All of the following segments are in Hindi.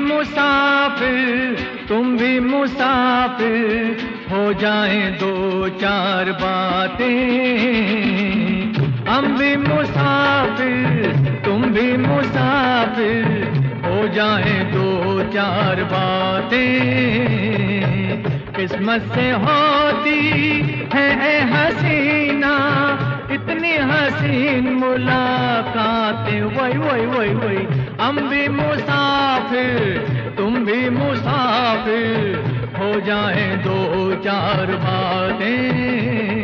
मुसाफिर तुम भी मुसाफिर, हो जाएं दो चार बातें। हम भी मुसाफिर तुम भी मुसाफिर, हो जाएं दो चार बातें। किस्मत से होती है ए हसीना इतनी हसीन मुलाकातें, वही वही वही वही। हम भी मुसाफिर तुम भी मुसाफिर, हो जाएं दो चार बातें।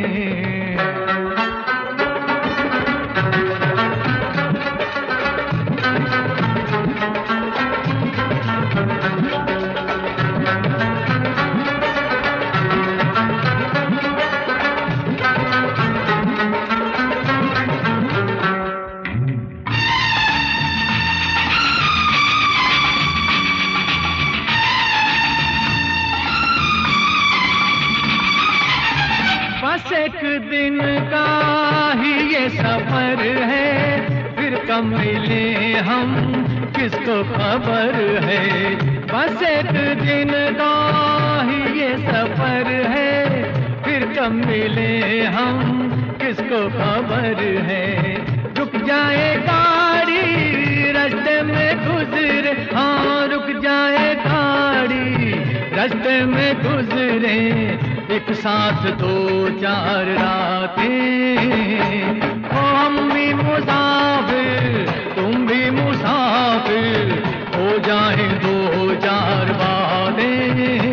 बस एक दिन का ही ये सफर है, फिर कब मिले हम किसको खबर है। बस एक दिन का ही ये सफर है, फिर कब मिले हम किसको खबर है। रुक जाए गाड़ी रास्ते में गुजरे, हाँ रुक जाए गाड़ी रास्ते में गुजरे, एक साथ दो चार रातें। ओ हम भी मुसाफिर तुम भी मुसाफिर, हो जाए दो चार बातें।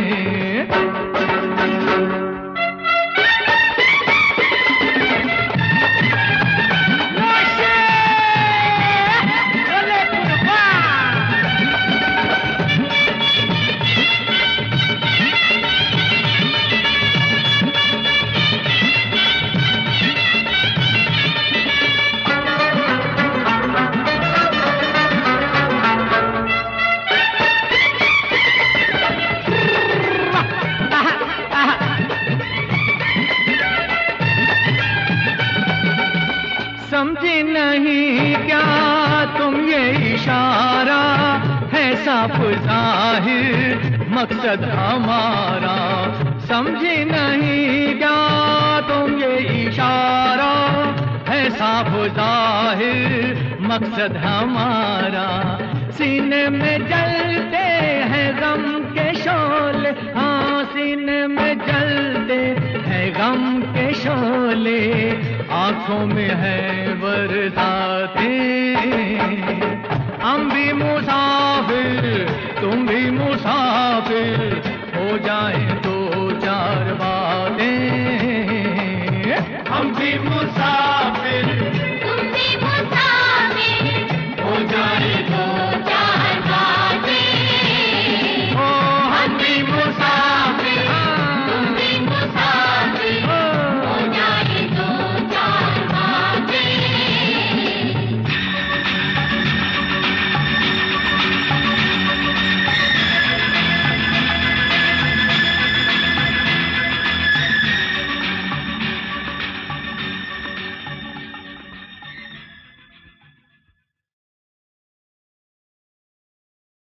समझी नहीं क्या तुम ये इशारा है साफ जाहिर मकसद हमारा। समझी नहीं क्या तुम ये इशारा है साफ जाहिर मकसद हमारा। सीने में जलते हैं गम के शोले, हाँ सीने में जलते हैं गम के शोले, आंखों में है बरसातें। हम भी मुसाफिर तुम भी मुसाफिर, हो जाए तो